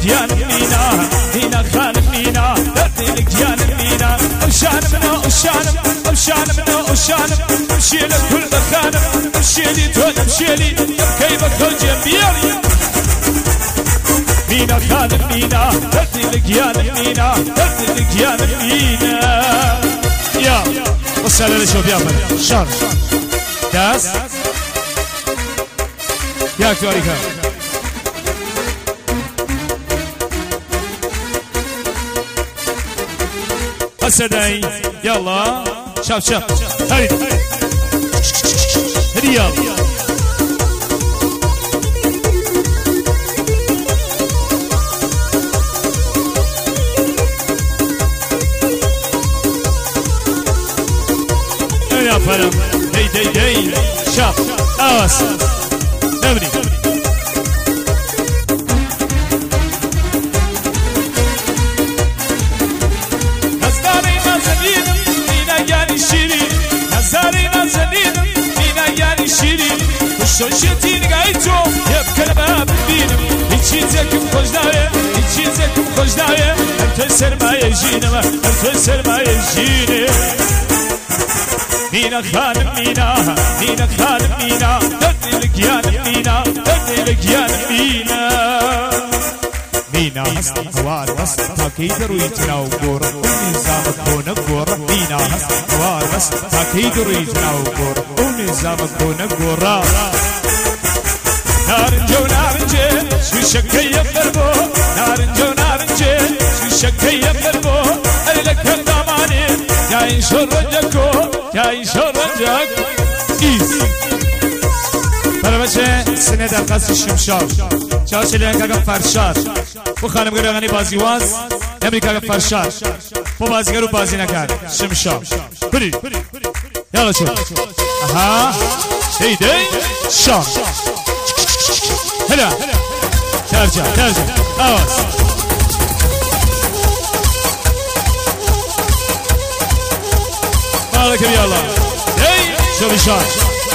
الجيان مينا مينا خان مينا درد الجيان مينا أوشان منا أوشان أوشان منا أوشان امشي لكل مكان امشي لي تون امشي لي كيف كل جنبيالي مينا خان مينا درد الجيان مينا درد الجيان مينا يا وصل لشوف يا فندم شر داس يا كواريكا هسداي يلا شاف شاف هاي رياض يا فلم هي دي دي شاف أواس نبني نزاري نازنين مينا يعني شيرين نزاري نازنين مينا يعني شيرين وشوشتين قايتو يبكى الباب بينم هيتشيزكم خجداية هيتشيزكم خجداية انت سرماية جينما انت سرماية جيني مينا خان مينا مينا خان مينا درد الجيان مينا درد الجيان مينا مينا هست هوار بس تاكيد رويتنا وقور ونظام كون قور مينا هست هوار بس تاكيد رويتنا وقور ونظام كون قور نارنجو نارنجي شو شكي يفربو نارنجو نارنجي شو شكي يفربو ألك الضماني جاي شرجكو جاي شرجكو إيز برابچه سنه در قصد شمشار چاچه لینک اگه فرشار و خانم گره غنی بازیواز امریکا اگه فرشار و بازیگر رو بازی نکرد شمشار بری یالا چون اها هیده شار هلا ترجع ترجع آواز مالك يلا هي شو بشار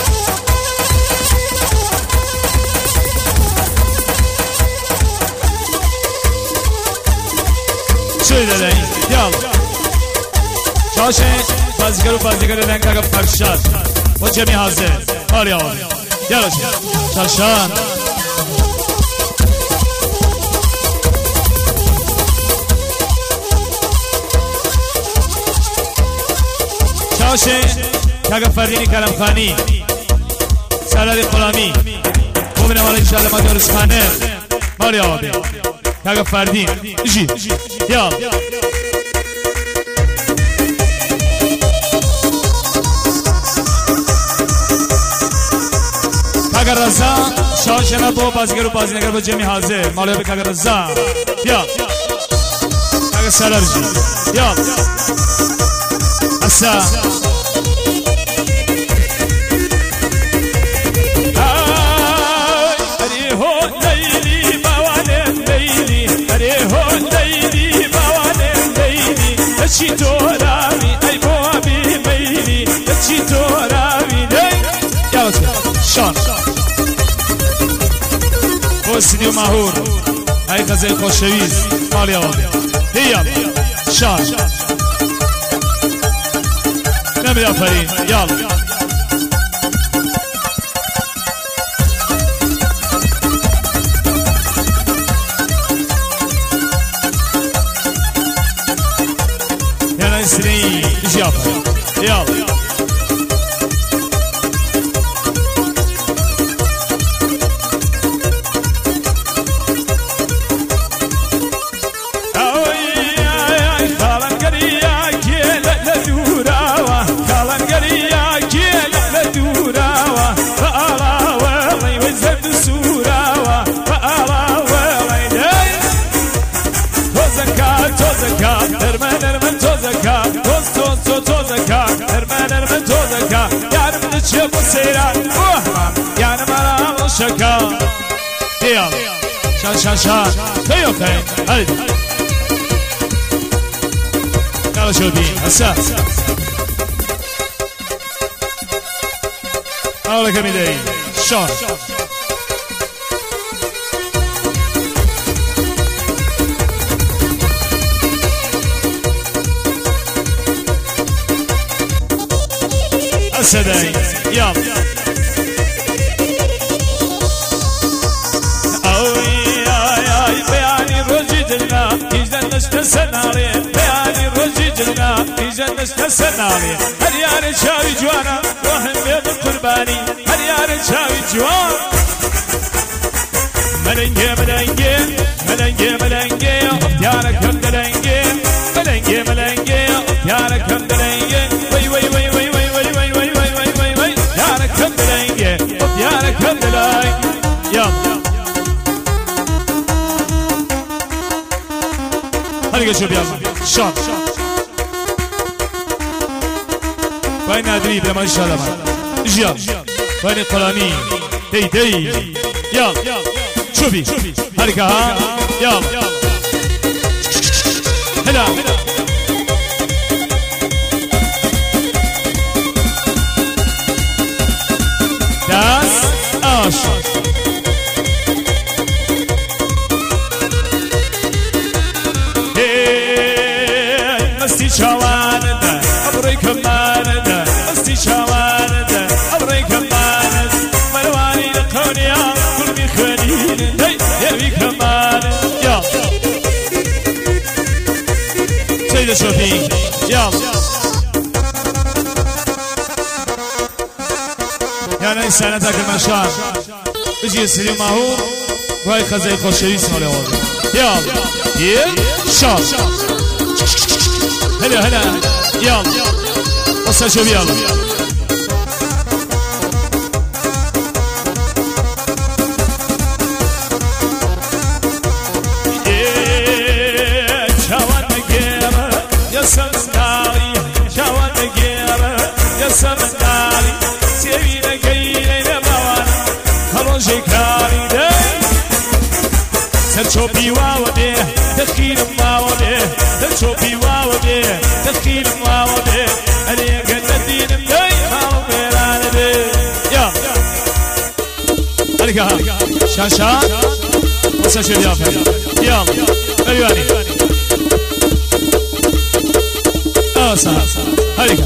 شوية لين يلا شاشة بازيكرو بازيكرو لين كاكا فرشات وجميع حاضر مالي آوار يلا شاشان شاشة كاكا فرديني كلام خاني سالالي قلامی مؤمنم على انشاءالله ما درس خانه مالي آوار كاكا فردين جي يلا كاكا رزا شاشنا بو بازیگر و بازی نگر با جمعی حاضر مالي آوار كاكا رزا يلا كاكا سالار جي يلا أسا چی تو رامی ای بابی میلی چی تو رامی یالا شان حسنی و مهور ای غزل خوشویز مالی آوار هیا شان نمی آفرین یالا سنين يلا يلا شكا يلا شان شان شان خيو خيو هاي يلا شو بي هسا أولا كميدين شان صدای یا بیانی روزی دلنا هیچ نشته سنالی بیانی روزی دلنا هیچ نشته سنالی هر یار چاوی جوانا روحم بید قربانی هر یار چاوی جوان ملنگه ملنگه ملنگه ملنگه اختیارکم دلنگه ملنگه ملنگه اختیارکم دلنگه وی وی وی وی وی وی وی وی وی وی وی وی اختیارکم دلنگه اختیارکم دلنگه یا هرگه شو بیام شام وای ندری به من شادم جیا وای قلانی دی دی یا شوفي هركا ها يلا هلا داس اش مستي شوان ده ابري كمان ده مستي شوان ده ابري كمان ملواني لقونيا كل بخليل يبي كمان يا سيد الشوفي يا يعني إنسان ذاك المشان بيجي يصير ماهور وهاي خزي خوشي اسمه له يا شاب هلا هلا يلا وصل شوف يلا سمنالي جوان غيره يا سمنالي سيبينا غيره باوانا هلون شكاري ده سرچوبي واوده دخيل واوده سرچوبي واوده دخيل واوده علي قددين مدي ما ويران ده يا عليك شاشا وسجل يا فندم يلا ايواني صح هريك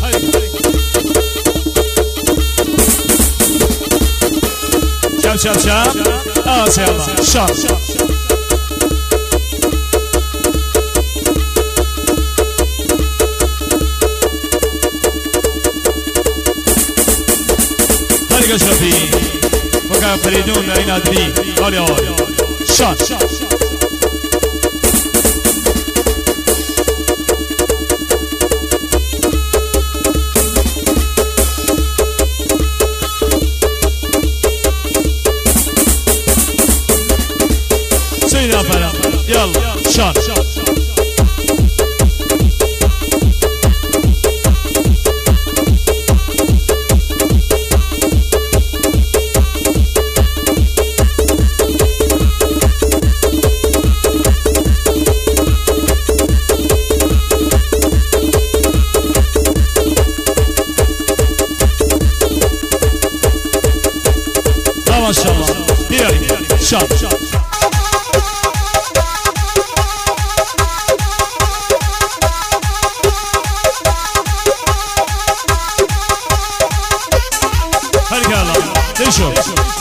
شاب شاب شاب سيلا شاب هريك شوفي وكان فريدون اين ادري هولي شاب يلا شان ما شاء الله بيري شان شوف